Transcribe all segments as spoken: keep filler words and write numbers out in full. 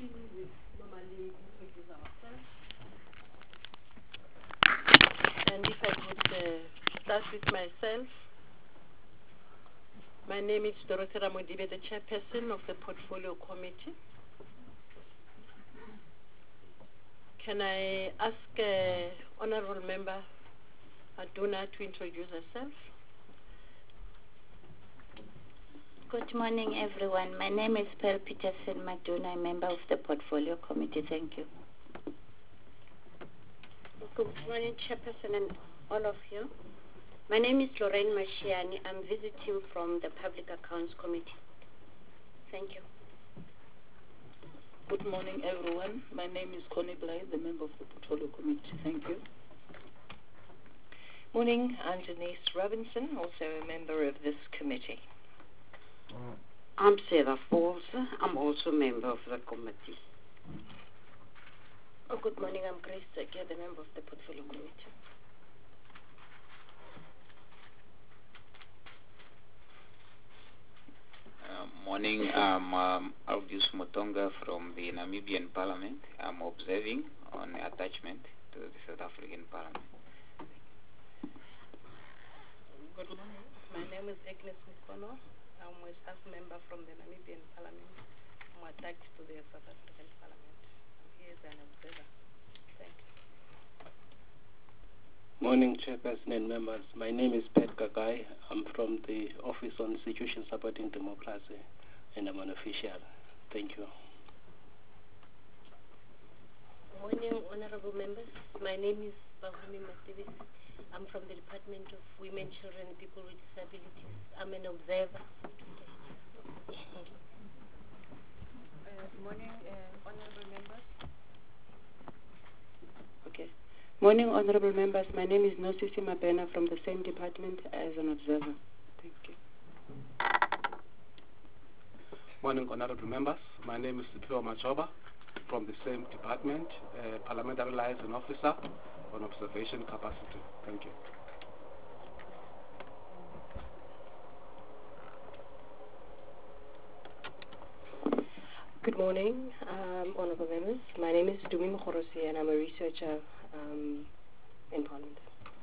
committee, we normally introduce ourselves. And if I could uh, start with myself. My name is Dorothy Ramodibe, the chairperson of the Portfolio Committee. Can I ask uh, Honorable Member Aduna to introduce herself? Good morning, everyone. My name is Pearl Peterson Maduna, a member of the Portfolio Committee. Thank you. Good morning, Chairperson, and all of you. My name is Lorraine Mashiani. I'm visiting from the Public Accounts Committee. Thank you. Good morning, everyone. My name is Connie Blythe, the member of the Portfolio Committee. Thank you. Morning, I'm Denise Robinson, also a member of this committee. I'm Sarah Falls. I'm also a member of the committee. Oh, good morning. I'm Grace Sekia, the member of the Portfolio Committee. Uh, morning, I'm um, Auguste Mutonga from the Namibian Parliament. I'm observing on attachment to the South African Parliament. Good morning. My name is Agnes Mikono. I'm a staff member from the Namibian Parliament. I'm attached to the South African Parliament. I'm here as an observer. Thank you. Morning, Chairperson and members. My name is Pat Kakai. I'm from the Office on Institutions Supporting Democracy, and I'm an official. Thank you. Good morning, honorable members. My name is Bahumi Masivis. I'm from the Department of Women, Children, and People with Disabilities. I'm an observer. Uh, good morning, uh, honorable members. Okay. Morning, honorable members. My name is Nosisi Mabena from the same department as an observer. Thank you. Morning, honorable members. My name is Sipho Machoba from the same department, uh, parliamentary liaison officer on observation capacity. Thank you. Good morning, um, honorable members. My name is Dumi Mukhorosi, and I'm a researcher um, in Parliament.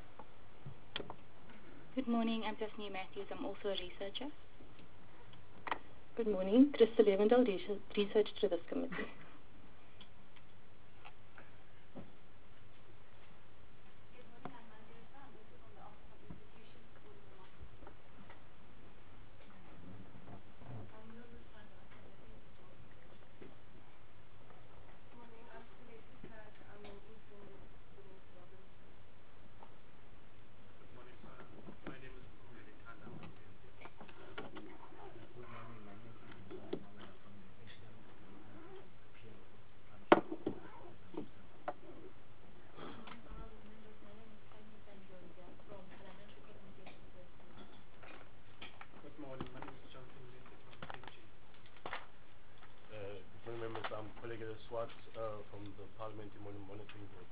Good morning, I'm Daphne Matthews. I'm also a researcher. Good morning, Trista Levendal, research to this committee. I'm colleague Swat uh, from the Parliamentary Monitoring Board.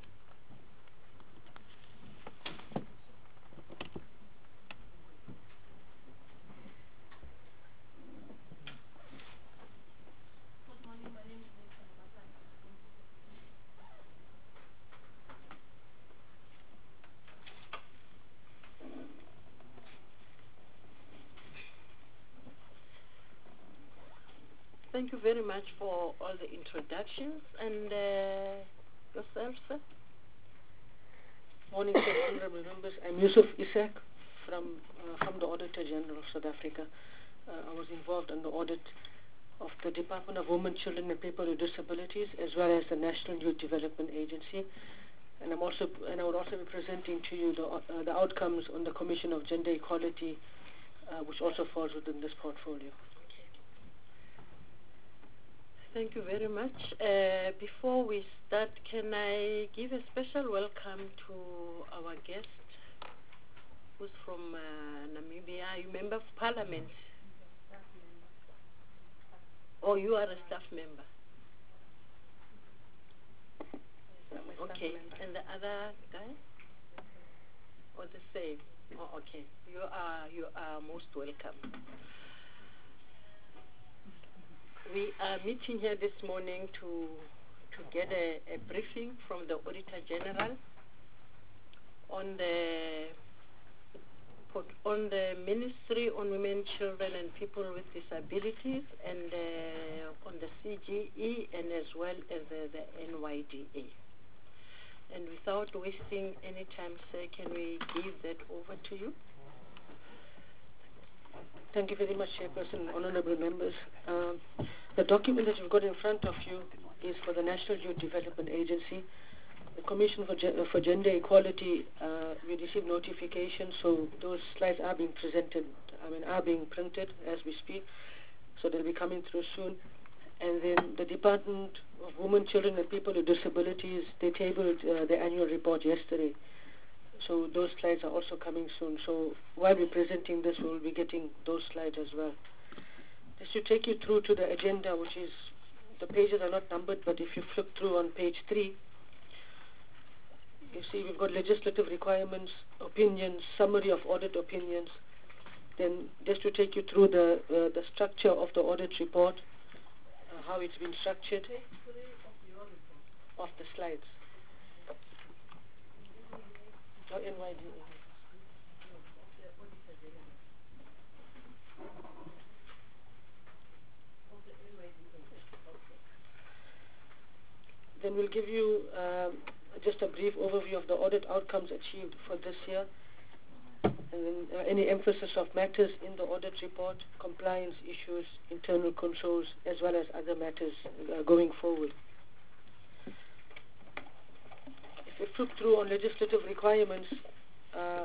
Good morning, my name is Lisa Mbatana. Thank you very much for all the introductions. And uh, yourself, sir? Morning, honorable members. I'm Yusuf Isak from uh, from the Auditor General of South Africa. Uh, I was involved in the audit of the Department of Women, Children and People with Disabilities, as well as the National Youth Development Agency. And I'm also and I would also be presenting to you the uh, the outcomes on the Commission of Gender Equality, uh, which also falls within this portfolio. Thank you very much. Uh, before we start, can I give a special welcome to our guest, who's from uh, Namibia? Are you member of Parliament? Oh, you are a staff member. Okay, and the other guy? Or the same? Oh, okay. You are you are most welcome. We we are meeting here this morning to to get a, a briefing from the Auditor General on the on the Ministry on Women, Children and People with Disabilities, and uh, on the C G E, and as well as uh, the N Y D A. And without wasting any time, sir, can we give that over to you? Thank you very much, Chairperson, honorable members. Um, the document that you've got in front of you is for the National Youth Development Agency. The Commission for, Ge- for Gender Equality, uh, we received notification, so those slides are being presented, I mean, are being printed as we speak, so they'll be coming through soon. And then the Department of Women, Children and People with Disabilities, they tabled uh, the annual report yesterday. So those slides are also coming soon. So while we're presenting this, we'll be getting those slides as well. Just to take you through to the agenda, which is, the pages are not numbered, but if you flip through on page three, you see we've got legislative requirements, opinions, summary of audit opinions. Then just to take you through the uh, the structure of the audit report, uh, how it's been structured, of the slides. Oh, N Y D A. Then we'll give you um, just a brief overview of the audit outcomes achieved for this year, and then uh, any emphasis of matters in the audit report, compliance issues, internal controls, as well as other matters uh, going forward. If we flip through on legislative requirements, uh,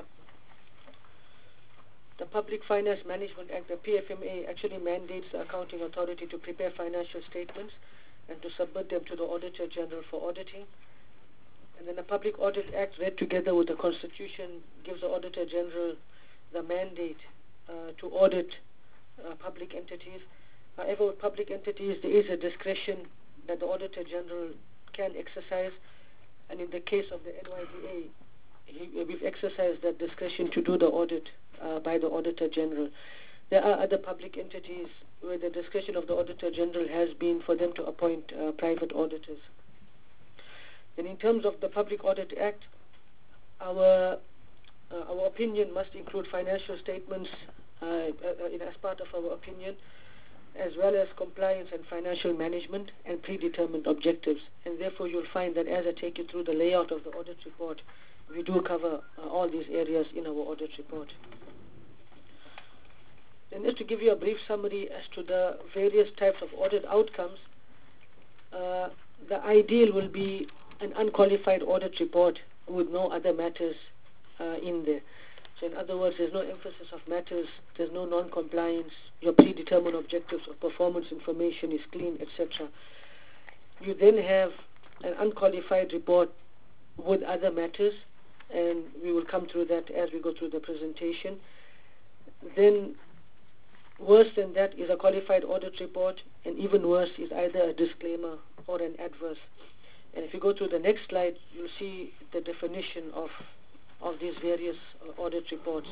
the Public Finance Management Act, the P F M A, actually mandates the accounting authority to prepare financial statements and to submit them to the Auditor General for auditing. And then the Public Audit Act, read together with the Constitution, gives the Auditor General the mandate uh, to audit uh, public entities. However, with public entities, there is a discretion that the Auditor General can exercise, and in the case of the N Y D A, he, we've exercised that discretion to do the audit uh, by the Auditor General. There are other public entities where the discretion of the Auditor General has been for them to appoint uh, private auditors. And in terms of the Public Audit Act, our uh, our opinion must include financial statements uh, uh, in, as part of our opinion, as well as compliance and financial management and predetermined objectives. And therefore, you'll find that as I take you through the layout of the audit report, we do cover uh, all these areas in our audit report. And just to give you a brief summary as to the various types of audit outcomes, uh, the ideal will be an unqualified audit report with no other matters uh, in there. So in other words, there's no emphasis of matters, there's no non-compliance, your predetermined objectives of performance information is clean, et cetera. You then have an unqualified report with other matters, and we will come through that as we go through the presentation. Then worse than that is a qualified audit report, and even worse is either a disclaimer or an adverse. And if you go to the next slide, you'll see the definition of, of these various uh, audit reports.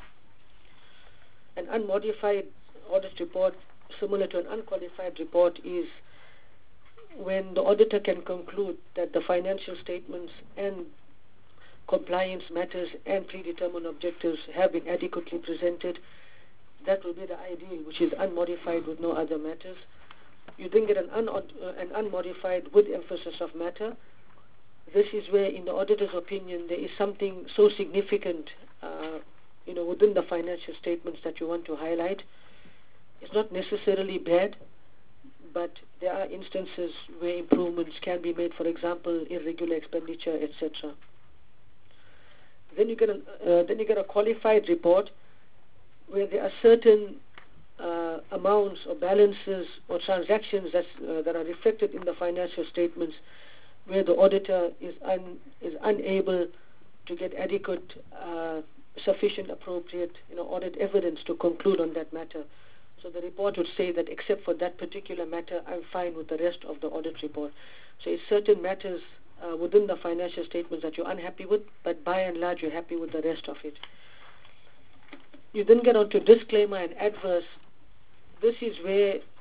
An unmodified audit report, similar to an unqualified report, is when the auditor can conclude that the financial statements and compliance matters and predetermined objectives have been adequately presented. That will be the ideal, which is unmodified with no other matters. You then get an, un- uh, an unmodified with emphasis of matter. This is where, in the auditor's opinion, there is something so significant, uh, you know, within the financial statements that you want to highlight. It's not necessarily bad, but there are instances where improvements can be made. For example, irregular expenditure, et cetera. Then you get a uh, then you get a qualified report where there are certain uh, amounts or balances or transactions that's, uh, that are reflected in the financial statements where the auditor is un, is unable to get adequate, uh, sufficient, appropriate, you know, audit evidence to conclude on that matter. So the report would say that except for that particular matter, I'm fine with the rest of the audit report. So it's certain matters uh, within the financial statements that you're unhappy with, but by and large you're happy with the rest of it. You then get on to disclaimer and adverse. This is where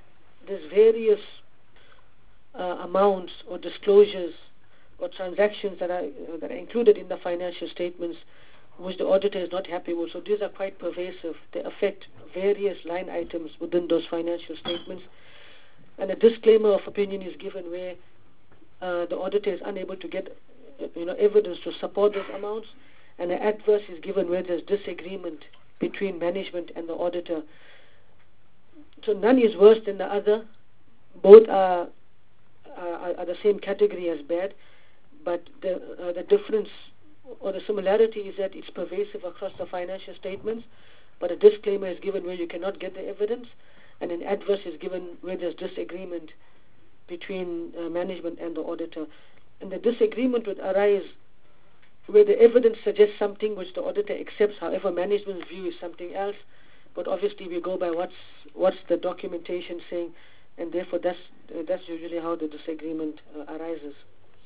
there's various uh, amounts or disclosures or transactions that are, uh, that are included in the financial statements which the auditor is not happy with. So these are quite pervasive. They affect various line items within those financial statements. And a disclaimer of opinion is given where uh, the auditor is unable to get uh, you know, evidence to support those amounts, and an adverse is given where there's disagreement between management and the auditor. So none is worse than the other. Both are, are, are the same category as bad, but the, uh, the difference or the similarity is that it's pervasive across the financial statements, but a disclaimer is given where you cannot get the evidence, and an adverse is given where there's disagreement between uh, management and the auditor. And the disagreement would arise where the evidence suggests something which the auditor accepts, however management's view is something else, but obviously we go by what's what's the documentation saying, and therefore that's uh, that's usually how the disagreement uh, arises.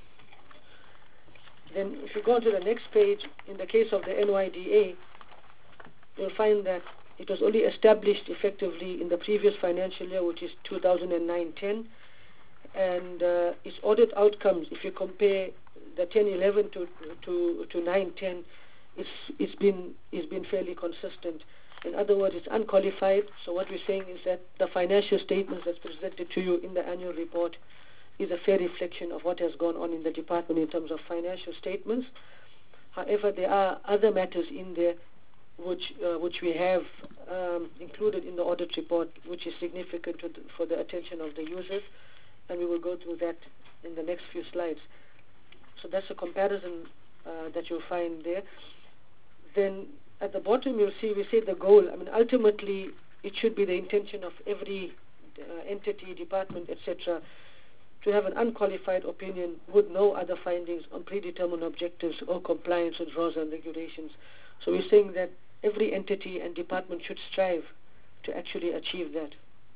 Then if you go to the next page, in the case of the N Y D A, you'll find that it was only established effectively in the previous financial year, which is two thousand nine ten, and uh, its audit outcomes, if you compare the ten eleven to to to nine ten, it's it's been it's been fairly consistent. In other words, it's unqualified. So what we're saying is that the financial statements that's presented to you in the annual report is a fair reflection of what has gone on in the department in terms of financial statements. However, there are other matters in there which uh, which we have um, included in the audit report, which is significant to the, for the attention of the users, and we will go through that in the next few slides. So that's a comparison uh, that you'll find there. Then at the bottom you'll see we say the goal. I mean, ultimately it should be the intention of every uh, entity, department, et cetera, to have an unqualified opinion with no other findings on predetermined objectives or compliance with laws and regulations. So we're saying that every entity and department should strive to actually achieve that.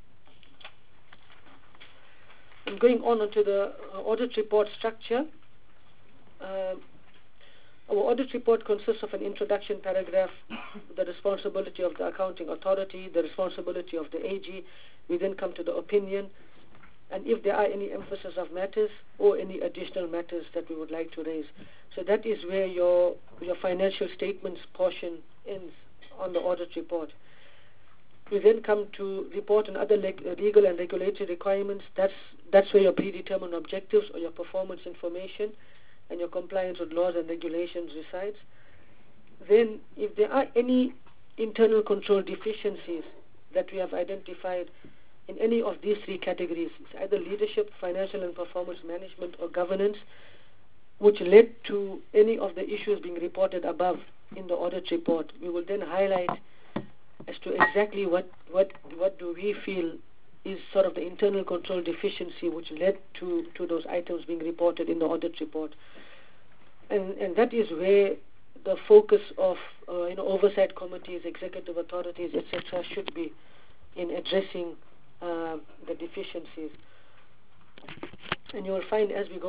And going on onto the uh, audit report structure, uh, our audit report consists of an introduction paragraph, the responsibility of the accounting authority, the responsibility of the A G. We then come to the opinion, and if there are any emphasis of matters or any additional matters that we would like to raise. So that is where your your financial statements portion ends on the audit report. We then come to report on other leg legal and regulatory requirements. That's that's where your predetermined objectives or your performance information and your compliance with laws and regulations resides. Then if there are any internal control deficiencies that we have identified in any of these three categories, it's either leadership, financial and performance management, or governance, which led to any of the issues being reported above in the audit report, we will then highlight as to exactly what, what, what do we feel is sort of the internal control deficiency which led to, to those items being reported in the audit report. And, and that is where the focus of uh, you know, oversight committees, executive authorities, et cetera, should be in addressing uh, the deficiencies. And you will find as we go